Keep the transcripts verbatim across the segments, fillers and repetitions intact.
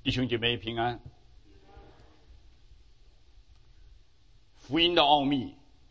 弟兄姐妹平安。福音的奥秘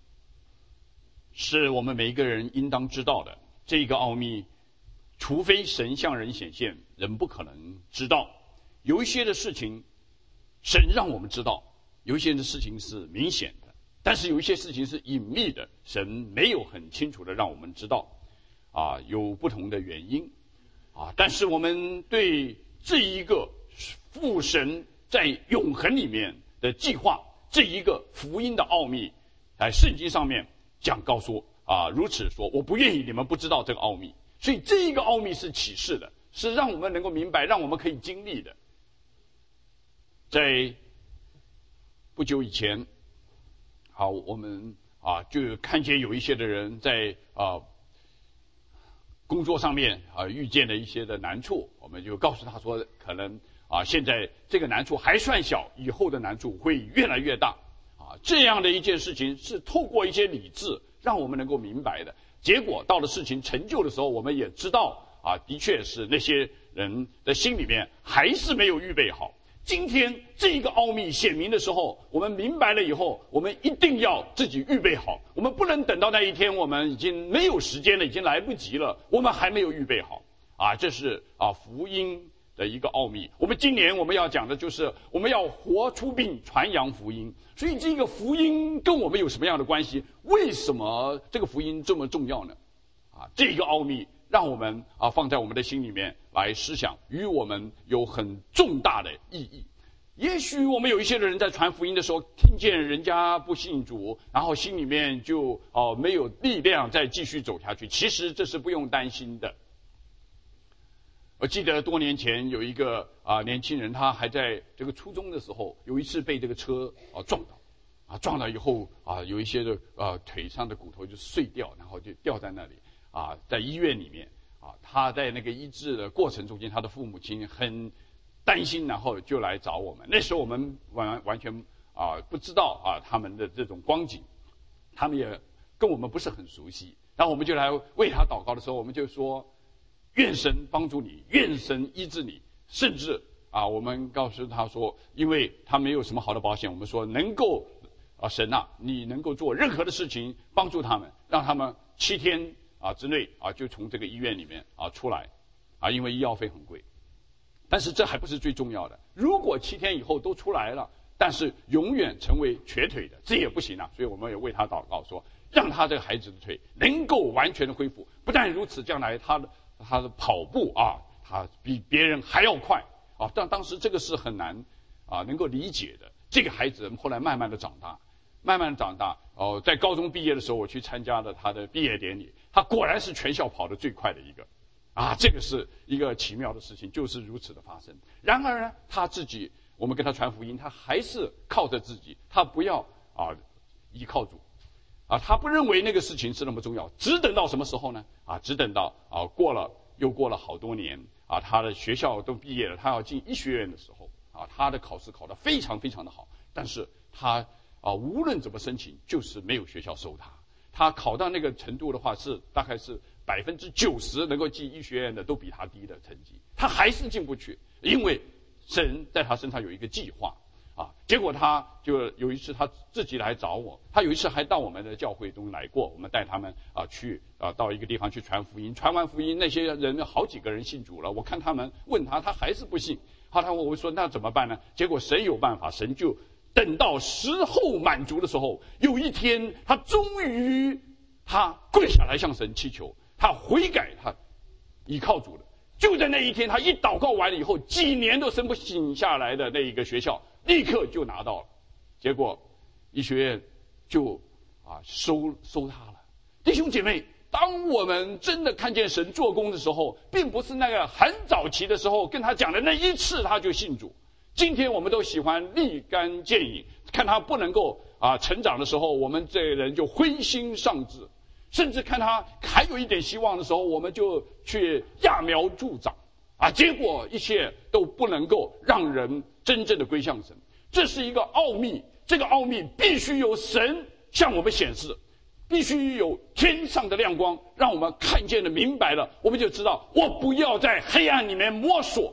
是我们每一个人应当知道的，这个奥秘除非神向人显现，人不可能知道。有一些的事情神让我们知道，有一些的事情是明显的，但是有一些事情是隐秘的，神没有很清楚的让我们知道，啊，有不同的原因，啊，但是我们对这一个父神在永恒里面的计划，这一个福音的奥秘，在圣经上面讲告诉啊，如此说，我不愿意你们不知道这个奥秘。所以这一个奥秘是启示的，是让我们能够明白，让我们可以经历的。在不久以前，好，我们啊就看见有一些的人在啊工作上面啊遇见了一些的难处，我们就告诉他说，可能啊现在这个难处还算小，以后的难处会越来越大。啊，这样的一件事情是透过一些理智让我们能够明白的。结果到了事情成就的时候，我们也知道啊，的确是那些人的心里面还是没有预备好。今天这一个奥秘显明的时候，我们明白了以后，我们一定要自己预备好。我们不能等到那一天，我们已经没有时间了，已经来不及了，我们还没有预备好。啊，这是啊福音的一个奥秘。我们今年我们要讲的就是我们要活出并传扬福音。所以这个福音跟我们有什么样的关系？为什么这个福音这么重要呢？啊，这个奥秘让我们啊放在我们的心里面来思想，与我们有很重大的意义。也许我们有一些人在传福音的时候，听见人家不信主，然后心里面就哦、呃、没有力量再继续走下去。其实这是不用担心的。我记得多年前有一个啊、呃、年轻人，他还在这个初中的时候，有一次被这个车啊、呃、撞到，啊撞到以后啊、呃、有一些的啊腿上的骨头就碎掉，然后就掉在那里啊，在医院里面啊，他在那个医治的过程中间，他的父母亲很担心，然后就来找我们。那时候我们完完全啊不知道啊他们的这种光景，他们也跟我们不是很熟悉，然后我们就来为他祷告的时候，我们就说，愿神帮助你，愿神医治你。甚至啊，我们告诉他说，因为他没有什么好的保险，我们说能够啊，神啊，你能够做任何的事情帮助他们，让他们七天啊之内啊就从这个医院里面啊出来啊，因为医药费很贵。但是这还不是最重要的，如果七天以后都出来了，但是永远成为瘸腿的，这也不行啊。所以我们也为他祷告说，让他这个孩子的腿能够完全的恢复。不但如此，将来他的他的跑步啊，他比别人还要快啊！但当时这个是很难啊能够理解的。这个孩子后来慢慢的长大，慢慢的长大哦，在高中毕业的时候，我去参加了他的毕业典礼，他果然是全校跑得最快的一个啊！这个是一个奇妙的事情，就是如此的发生。然而呢，他自己，我们跟他传福音，他还是靠着自己，他不要啊依靠主。啊，他不认为那个事情是那么重要，只等到什么时候呢？啊，只等到啊过了又过了好多年啊，他的学校都毕业了，他要进医学院的时候啊，他的考试考得非常非常的好，但是他啊无论怎么申请，就是没有学校收他。他考到那个程度的话，是大概是百分之九十能够进医学院的都比他低的成绩，他还是进不去，因为神在他身上有一个计划。啊，结果他就有一次他自己来找我，他有一次还到我们的教会中来过，我们带他们啊去啊到一个地方去传福音，传完福音那些人好几个人信主了，我看他们问他，他还是不信。后来我说那怎么办呢？结果神有办法，神就等到时候满足的时候，有一天他终于他跪下来向神祈求，他悔改，他依靠主了。就在那一天，他一祷告完了以后，几年都申不请下来的那一个学校，立刻就拿到了。结果医学院就啊收收他了。弟兄姐妹，当我们真的看见神做工的时候，并不是那个很早期的时候跟他讲的那一次他就信主。今天我们都喜欢立竿见影，看他不能够啊成长的时候，我们这个人就灰心丧志。甚至看他还有一点希望的时候，我们就去揠苗助长啊，结果一切都不能够让人真正的归向神。这是一个奥秘，这个奥秘必须由神向我们显示，必须有天上的亮光让我们看见了明白了，我们就知道我不要在黑暗里面摸索，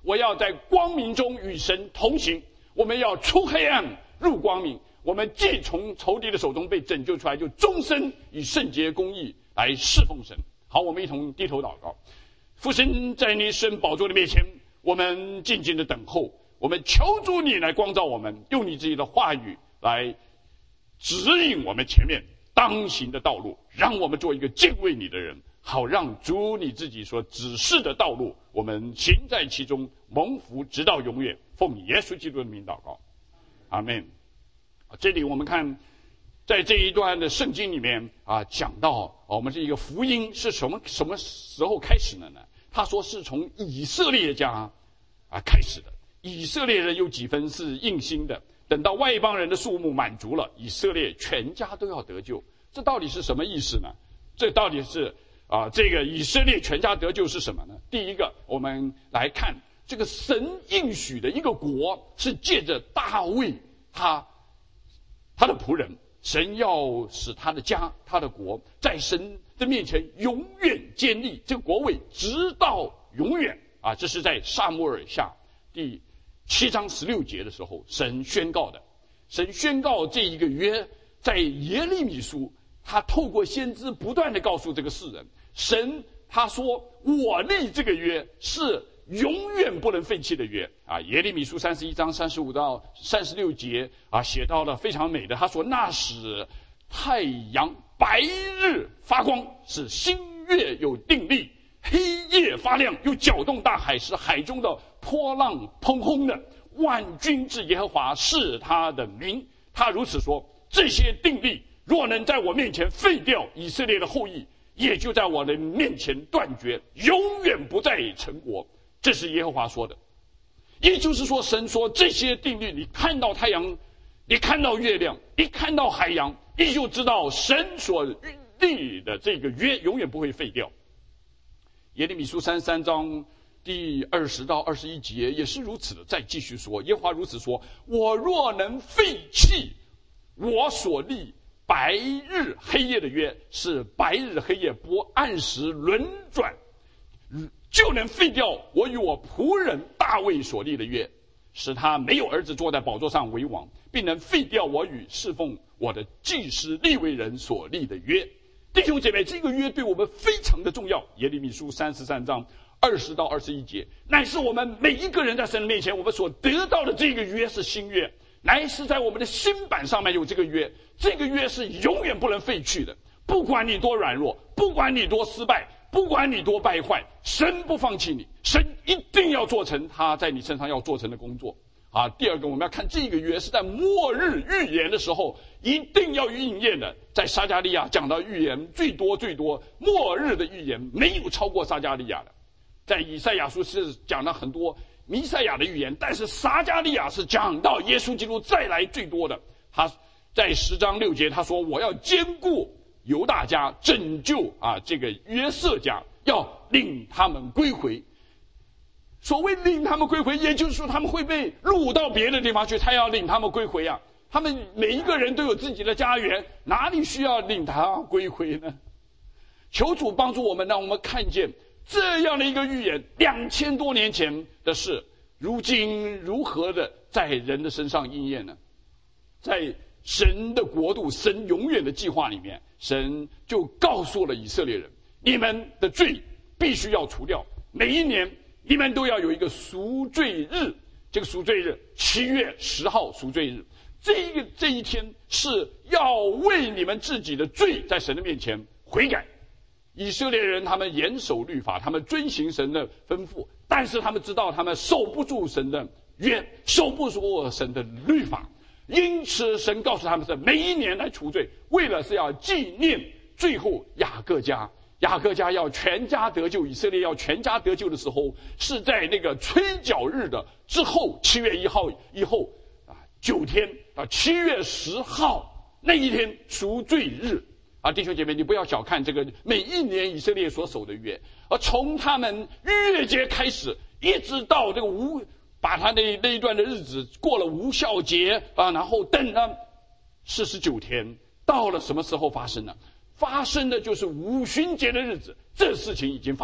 我要在光明中与神同行。我们要出黑暗入光明，我们既从仇敌的手中被拯救出来，就终身以圣洁公义来侍奉神。好，我们一同低头祷告。父神，在你神宝座的面前，我们静静的等候，我们求主你来光照我们，用你自己的话语来指引我们前面当行的道路，让我们做一个敬畏你的人，好让主你自己所指示的道路，我们行在其中，蒙福直到永远。奉耶稣基督的名祷告，阿们。这里我们看，在这一段的圣经里面啊，讲到我们这一个福音是什么什么时候开始的呢？他说是从以色列家啊开始的。以色列人有几分是硬心的，等到外邦人的数目满足了，以色列全家都要得救。这到底是什么意思呢？这到底是啊，这个以色列全家得救是什么呢？第一个，我们来看这个神应许的一个国，是借着大卫他他的仆人，神要使他的家他的国在神的面前永远坚立，这个国位直到永远啊！这是在撒母耳下第七章十六节的时候神宣告的。神宣告这一个约，在耶利米书他透过先知不断的告诉这个世人，神他说我立这个约是永远不能废弃的约啊！耶利米书三十一章三十五到三十六节啊，写到了非常美的。他说：“那使太阳白日发光，使星月有定力，黑夜发亮，又搅动大海，使海中的波浪砰轰的。万军之耶和华是他的名。他如此说：这些定力若能在我面前废掉，以色列的后裔也就在我的面前断绝，永远不再成国。”这是耶和华说的。也就是说，神说这些定律，你看到太阳，你看到月亮，你看到海洋，你就知道神所立的这个约永远不会废掉。耶利米书三十三章第二十到二十一节也是如此的。再继续说，耶和华如此说：我若能废弃我所立白日黑夜的约，是白日黑夜不按时轮转，就能废掉我与我仆人大卫所立的约，使他没有儿子坐在宝座上为王，并能废掉我与侍奉我的祭司利未人所立的约。弟兄姐妹，这个约对我们非常的重要。耶利米书三十三章二十到二十一节，乃是我们每一个人在神的面前，我们所得到的这个约是新约，乃是在我们的心版上面有这个约，这个约是永远不能废去的。不管你多软弱，不管你多失败，不管你多败坏，神不放弃你，神一定要做成他在你身上要做成的工作啊！第二个，我们要看这个约是在末日预言的时候一定要应验的。在撒迦利亚讲到预言最多最多，末日的预言没有超过撒迦利亚的。在以赛亚书是讲了很多弥赛亚的预言，但是撒迦利亚是讲到耶稣基督再来最多的。他在十章六节他说：我要兼顾犹大家，拯救啊这个约瑟家，要领他们归回。所谓领他们归回，也就是说他们会被掳到别的地方去，他要领他们归回啊。他们每一个人都有自己的家园，哪里需要领他归回呢？求主帮助我们，让我们看见这样的一个预言，两千多年前的事，如今如何的在人的身上应验呢？在神的国度，神永远的计划里面，神就告诉了以色列人，你们的罪必须要除掉，每一年你们都要有一个赎罪日。这个赎罪日七月十号赎罪日，这个这一天是要为你们自己的罪在神的面前悔改。以色列人他们严守律法，他们遵行神的吩咐，但是他们知道他们守不住神的约，守不住神的律法，因此神告诉他们是每一年来除罪，为了是要纪念最后雅各家雅各家要全家得救，以色列要全家得救的时候，是在那个吹角日的之后，七月一号以后啊，九天啊，七月十号那一天赎罪日啊。弟兄姐妹，你不要小看这个每一年以色列所守的约，而从他们逾越节开始，一直到这个无把他那那一段的日子过了无酵节啊，然后等了四十九天，到了什么时候发生呢？发生的就是五旬节的日子，这事情已经发生，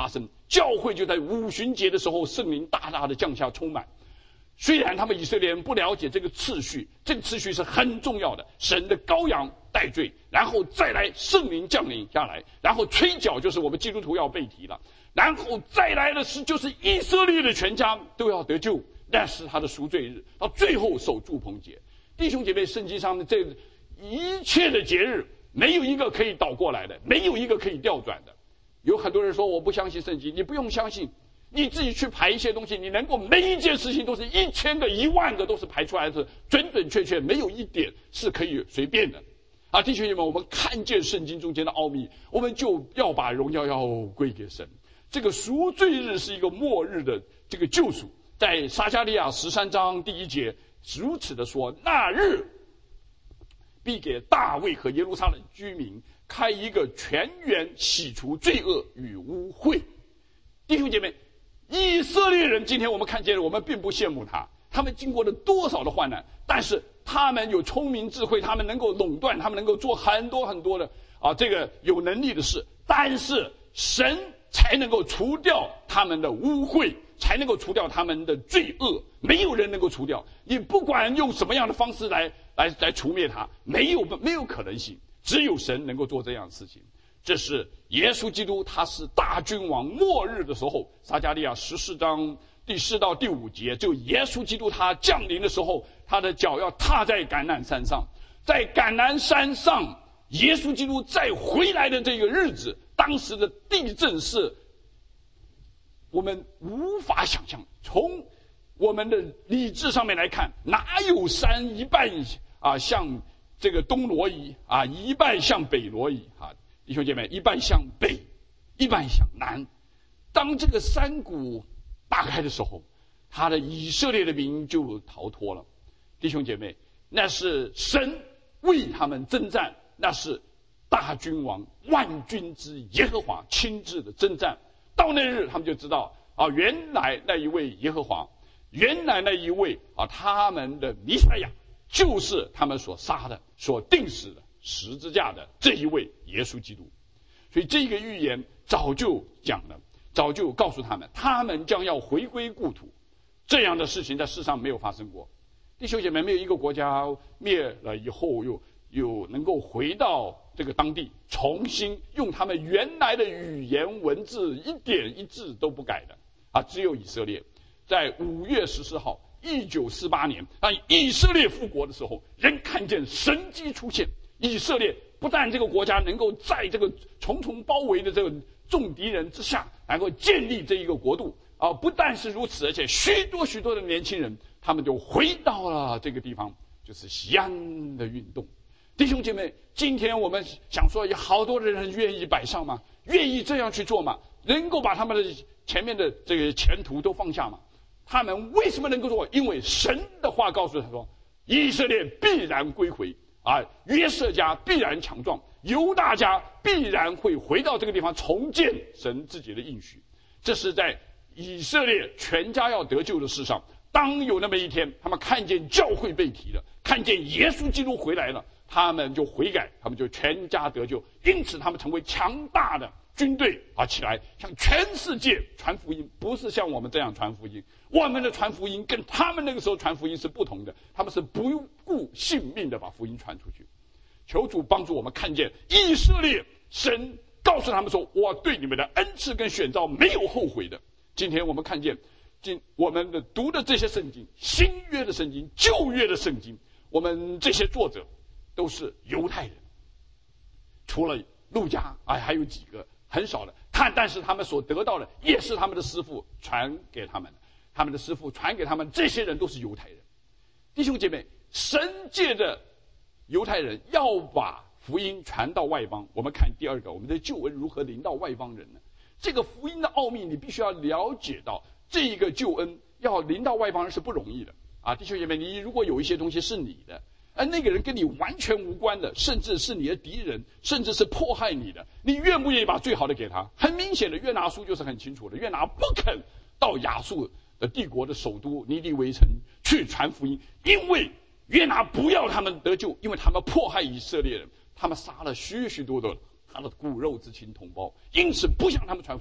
教会就在五旬节的时候，圣灵大大的降下充满。虽然他们以色列人不了解这个次序，这个次序是很重要的。神的羔羊代罪，然后再来圣灵降临下来，然后吹角，就是我们基督徒要被提了，然后再来的是就是以色列的全家都要得救，那是他的赎罪日，到最后守住棚节。弟兄姐妹，圣经上的这一切的节日，没有一个可以倒过来的，没有一个可以调转的。有很多人说我不相信圣经，你不用相信。你自己去排一些东西，你能够每一件事情都是一千个一万个都是排出来的，准准确确，没有一点是可以随便的。啊，弟兄姐妹，我们看见圣经中间的奥秘，我们就要把荣耀要归给神。这个赎罪日是一个末日的这个救赎，在撒迦利亚十三章第一节如此的说：那日必给大卫和耶路撒冷居民开一个泉源，洗除罪恶与污秽。弟兄姐妹，以色列人今天我们看见了，我们并不羡慕他，他们经过了多少的患难，但是他们有聪明智慧，他们能够垄断，他们能够做很多很多的啊这个有能力的事，但是神才能够除掉他们的污秽，才能够除掉他们的罪恶，没有人能够除掉。你不管用什么样的方式来来来除灭他，没有没有可能性，只有神能够做这样的事情。这是耶稣基督，他是大君王。末日的时候，撒迦利亚十四章第四到第五节，就耶稣基督他降临的时候，他的脚要踏在橄榄山上，在橄榄山上，耶稣基督再回来的这个日子，当时的地震是我们无法想象。从我们的理智上面来看，哪有山一半啊向这个东挪移啊，一半向北挪移啊？弟兄姐妹，一半向北，一半向南。当这个山谷打开的时候，他的以色列的民就逃脱了。弟兄姐妹，那是神为他们征战，那是大君王万军之耶和华亲自的征战。到那日，他们就知道啊，原来那一位耶和华，原来那一位啊，他们的弥赛亚，就是他们所杀的、所定死的十字架的这一位耶稣基督。所以这个预言早就讲了，早就告诉他们，他们将要回归故土。这样的事情在世上没有发生过。弟兄姐妹，没有一个国家灭了以后又又能够回到这个当地，重新用他们原来的语言文字一点一字都不改的啊，只有以色列。在五月十四号一九四八年，当以色列复国的时候，人看见神迹出现。以色列不但这个国家能够在这个重重包围的这个众敌人之下，能够建立这一个国度啊！不但是如此，而且许多许多的年轻人，他们就回到了这个地方，就是西安的运动。弟兄姐妹，今天我们想说，有好多的人愿意摆上吗？愿意这样去做吗？能够把他们的前面的这个前途都放下吗？他们为什么能够做？因为神的话告诉他说，以色列必然归回。啊，约瑟家必然强壮，犹大家必然会回到这个地方，重建神自己的应许。这是在以色列全家要得救的事上，当有那么一天，他们看见教会被提了，看见耶稣基督回来了，他们就悔改，他们就全家得救，因此他们成为强大的军队啊起来，向全世界传福音。不是像我们这样传福音，我们的传福音跟他们那个时候传福音是不同的，他们是不顾性命的把福音传出去。求主帮助我们看见以色列，神告诉他们说，我对你们的恩赐跟选召没有后悔的。今天我们看见今我们的读的这些圣经，新约的圣经、旧约的圣经，我们这些作者都是犹太人，除了路加，哎，还有几个很少的，他但是他们所得到的也是他们的师父传给他们的，他们的师父传给他们，这些人都是犹太人。弟兄姐妹，神借着犹太人要把福音传到外邦。我们看第二个，我们的救恩如何临到外邦人呢？这个福音的奥秘，你必须要了解到，这一个救恩要临到外邦人是不容易的啊！弟兄姐妹，你如果有一些东西是你的，而那个人跟你完全无关的，甚至是你的敌人，甚至是迫害你的，你愿不愿意把最好的给他？很明显的，约拿书就是很清楚的，约拿不肯到亚述的帝国的首都尼尼微城去传福音，因为约拿不要他们得救，因为他们迫害以色列人，他们杀了许许多多他的骨肉之亲同胞，因此不向他们传福音。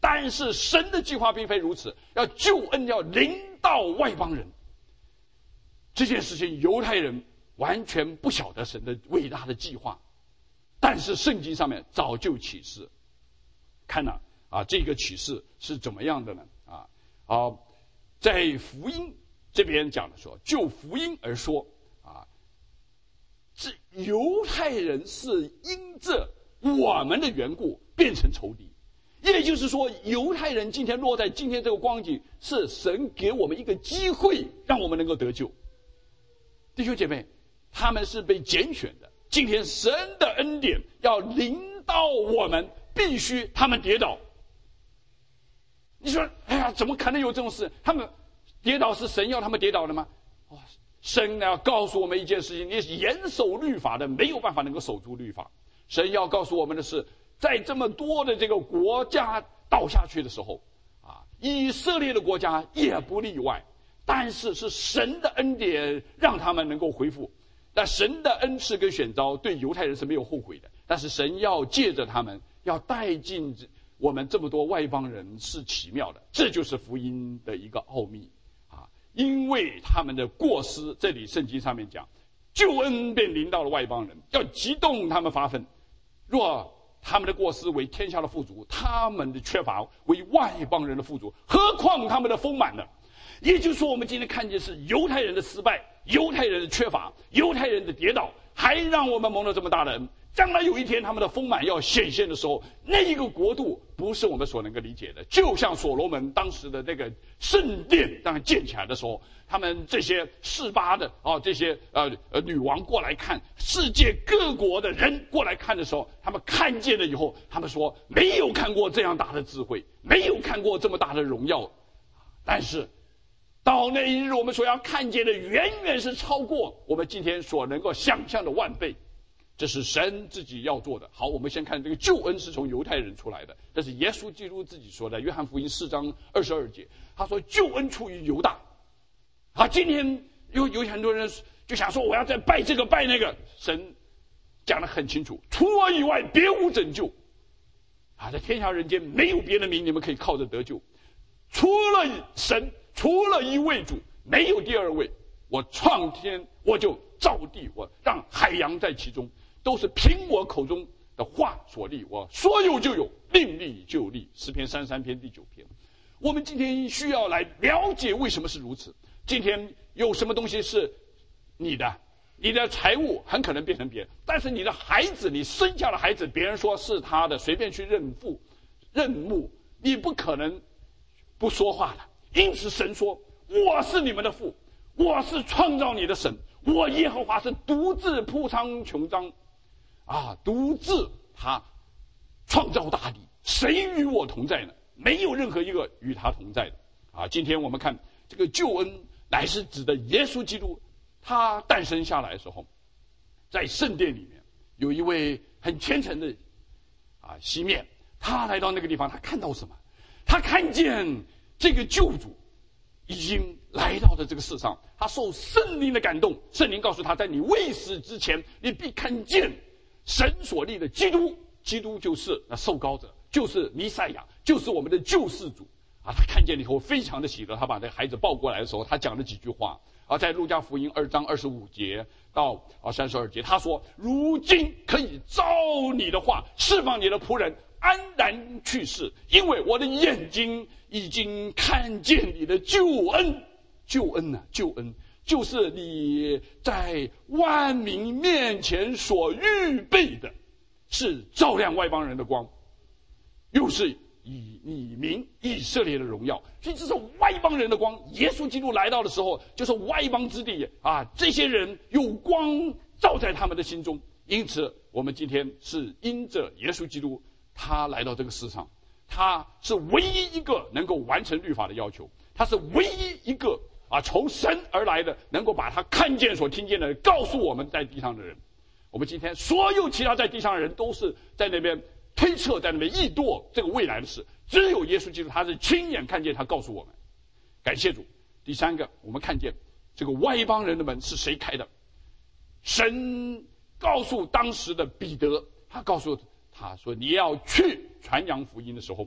但是神的计划并非如此，要救恩要临到外邦人。这件事情犹太人完全不晓得神的伟大的计划，但是圣经上面早就启示。看了啊，这个启示是怎么样的呢？啊啊，在福音这边讲的说，就福音而说啊，这犹太人是因着我们的缘故变成仇敌。也就是说，犹太人今天落在今天这个光景，是神给我们一个机会，让我们能够得救。弟兄姐妹，他们是被拣选的。今天神的恩典要临到我们，必须他们跌倒。你说，哎呀，怎么可能有这种事？他们跌倒是神要他们跌倒的吗？哦，神要告诉我们一件事情：你严守律法的，没有办法能够守住律法。神要告诉我们的是，在这么多的这个国家倒下去的时候，啊，以色列的国家也不例外。但是是神的恩典让他们能够恢复。那神的恩赐跟选召对犹太人是没有后悔的，但是神要借着他们，要带进我们这么多外邦人是奇妙的，这就是福音的一个奥秘啊！因为他们的过失，这里圣经上面讲，救恩便临到了外邦人，要激动他们发愤。若他们的过失为天下的富足，他们的缺乏为外邦人的富足，何况他们的丰满呢？也就是说，我们今天看见是犹太人的失败，犹太人的缺乏，犹太人的跌倒，还让我们蒙了这么大的恩。将来有一天他们的丰满要显现的时候，那一个国度不是我们所能够理解的。就像所罗门当时的那个圣殿当建起来的时候，他们这些示巴的啊，这些呃呃女王过来看，世界各国的人过来看的时候，他们看见了以后，他们说没有看过这样大的智慧，没有看过这么大的荣耀。但是到那一日，我们所要看见的远远是超过我们今天所能够想象的万倍。这是神自己要做的。好，我们先看这个救恩是从犹太人出来的，这是耶稣基督自己说的。约翰福音四章二十二节，他说救恩出于犹大。好，今天有有很多人就想说，我要再拜这个拜那个。神讲得很清楚，除我以外别无拯救。啊，在天下人间没有别的名，你们可以靠着得救。除了神，除了一位主，没有第二位。我创天，我就造地，我让海洋在其中，都是凭我口中的话所立。我说有就有，命立就立。诗篇三十三篇第九篇。我们今天需要来了解为什么是如此。今天有什么东西是你的，你的财物很可能变成别人，但是你的孩子，你生下的孩子，别人说是他的，随便去认父认母，你不可能不说话的。因此神说，我是你们的父，我是创造你的神，我耶和华是独自铺仓穹苍啊，独自他创造大地，谁与我同在呢？没有任何一个与他同在的啊！今天我们看这个救恩乃是指的耶稣基督，他诞生下来的时候，在圣殿里面有一位很虔诚的啊西面，他来到那个地方，他看到什么？他看见这个救主已经来到了这个世上，他受圣灵的感动，圣灵告诉他，在你未死之前，你必看见神所立的基督，基督就是那受膏者，就是弥赛亚，就是我们的救世主啊！他看见了以后非常的喜乐，他把这个孩子抱过来的时候，他讲了几句话啊，在路加福音二章二十五节到啊三十二节，他说：如今可以照你的话释放你的仆人安然去世，因为我的眼睛已经看见你的救恩。救恩呢、啊？救恩就是你在万民面前所预备的，是照亮外邦人的光，又是以你民以色列的荣耀。所以这是外邦人的光。耶稣基督来到的时候，就是外邦之地啊，这些人有光照在他们的心中。因此我们今天是因着耶稣基督，他来到这个世上，他是唯一一个能够完成律法的要求，他是唯一一个啊从神而来的，能够把他看见所听见的告诉我们在地上的人。我们今天所有其他在地上的人都是在那边推测，在那边臆度这个未来的事，只有耶稣基督他是亲眼看见，他告诉我们。感谢主。第三个，我们看见这个外邦人的门是谁开的？神告诉当时的彼得，他告诉他说，你要去传扬福音的时候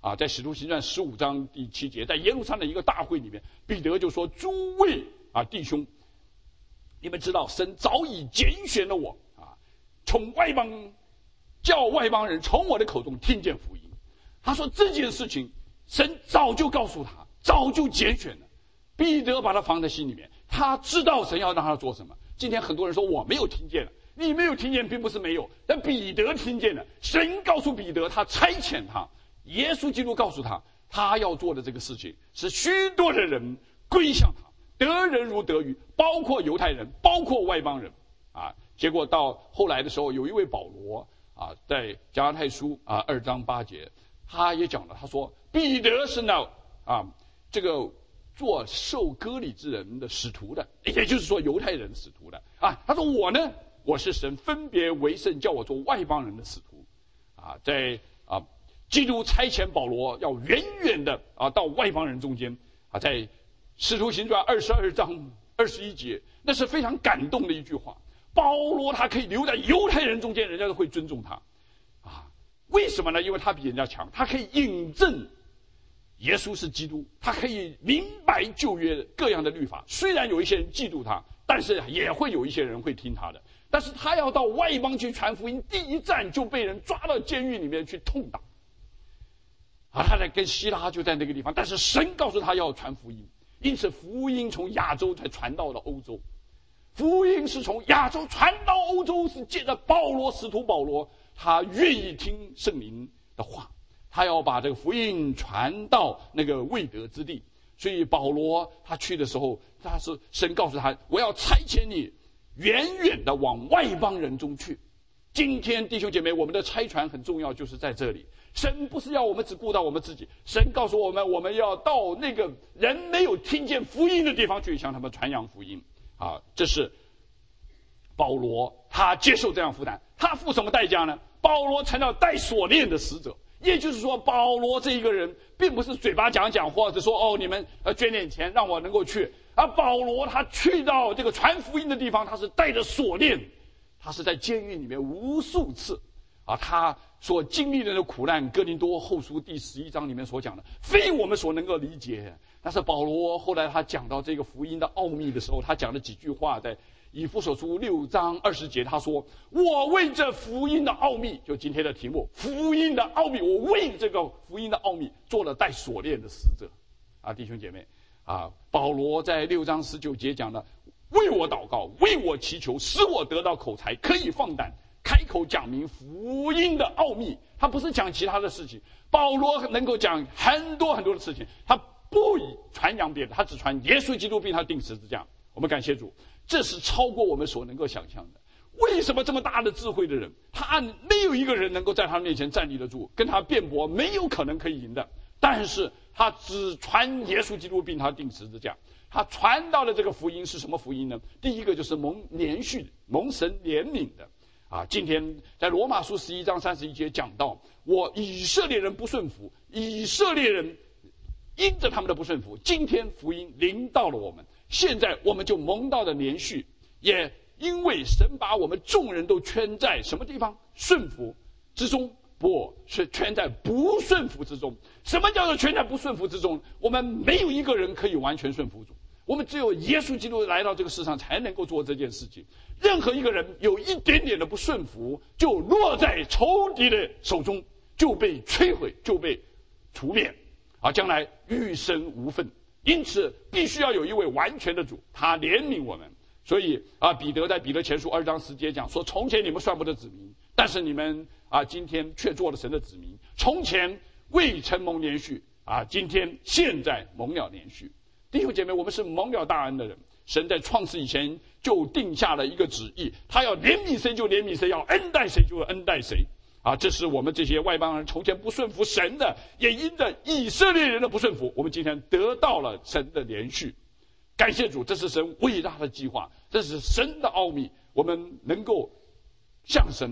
啊，在使徒行传十五章第七节，在耶路撒冷一个大会里面，彼得就说：“诸位啊弟兄，你们知道神早已拣选了我啊，从外邦叫外邦人从我的口中听见福音。”他说这件事情神早就告诉他，早就拣选了。彼得把他放在心里面，他知道神要让他做什么。今天很多人说我没有听见了，你没有听见并不是没有，但彼得听见了，神告诉彼得，他差遣他，耶稣基督告诉他，他要做的这个事情是许多的人归向他，得人如得鱼，包括犹太人，包括外邦人啊。结果到后来的时候，有一位保罗啊，在加拉太书啊二章八节，他也讲了，他说彼得是那啊这个做受割礼之人的使徒的，也就是说犹太人使徒的啊。他说我呢，我是神分别为圣，叫我做外邦人的使徒啊。在啊基督差遣保罗要远远的啊到外邦人中间啊，在使徒行传二十二章二十一节，那是非常感动的一句话。保罗他可以留在犹太人中间，人家都会尊重他啊。为什么呢？因为他比人家强，他可以引证耶稣是基督，他可以明白旧约各样的律法。虽然有一些人嫉妒他，但是也会有一些人会听他的。但是他要到外邦去传福音，第一站就被人抓到监狱里面去痛打啊！他在跟希拉就在那个地方，但是神告诉他要传福音，因此福音从亚洲才传到了欧洲。福音是从亚洲传到欧洲，是借着保罗，使徒保罗，他愿意听圣灵的话，他要把这个福音传到那个未得之地。所以保罗他去的时候，他是神告诉他，我要差遣你远远的往外邦人中去。今天弟兄姐妹，我们的差传很重要，就是在这里。神不是要我们只顾到我们自己，神告诉我们，我们要到那个人没有听见福音的地方去，向他们传扬福音啊。这是保罗他接受这样负担，他付什么代价呢？保罗成了带锁链的使者。也就是说，保罗这一个人并不是嘴巴讲讲，或者说哦你们呃捐点钱让我能够去。而保罗他去到这个传福音的地方，他是带着锁链，他是在监狱里面无数次啊，他所经历的那苦难，哥林多后书第十一章里面所讲的，非我们所能够理解。但是保罗后来他讲到这个福音的奥秘的时候，他讲了几句话，在以弗所书六章二十节，他说：“我为这福音的奥秘，就今天的题目，福音的奥秘，我为这个福音的奥秘做了带锁链的使者。”啊，弟兄姐妹，啊，保罗在六章十九节讲了：“为我祷告，为我祈求，使我得到口才，可以放胆开口讲明福音的奥秘。”他不是讲其他的事情，保罗能够讲很多很多的事情，他不以传扬别的，他只传耶稣基督并他钉十字架。我们感谢主。这是超过我们所能够想象的。为什么这么大的智慧的人，他没有一个人能够在他面前站立得住，跟他辩驳，没有可能可以赢的。但是他只传耶稣基督并他钉十字架，他传到的这个福音是什么福音呢？第一个就是蒙连续蒙神怜悯的啊。今天在罗马书十一章三十一节讲到，我以色列人不顺服，以色列人因着他们的不顺服，今天福音临到了我们。现在我们就蒙到了连续，也因为神把我们众人都圈在什么地方？顺服之中？不是圈在不顺服之中。什么叫做圈在不顺服之中？我们没有一个人可以完全顺服主，我们只有耶稣基督来到这个世上才能够做这件事情。任何一个人有一点点的不顺服，就落在仇敌的手中，就被摧毁，就被除灭啊，将来与神无分。因此必须要有一位完全的主，他怜悯我们。所以啊，彼得在彼得前书二章十节讲说，从前你们算不得子民，但是你们啊今天却做了神的子民。从前未曾蒙连续啊，今天现在蒙了连续。弟兄姐妹，我们是蒙了大恩的人。神在创世以前就定下了一个旨意，他要怜悯谁就怜悯谁，要恩待谁就恩待谁啊。这是我们这些外邦人从前不顺服神的，也因着以色列人的不顺服，我们今天得到了神的连续。感谢主，这是神伟大的计划，这是神的奥秘，我们能够向神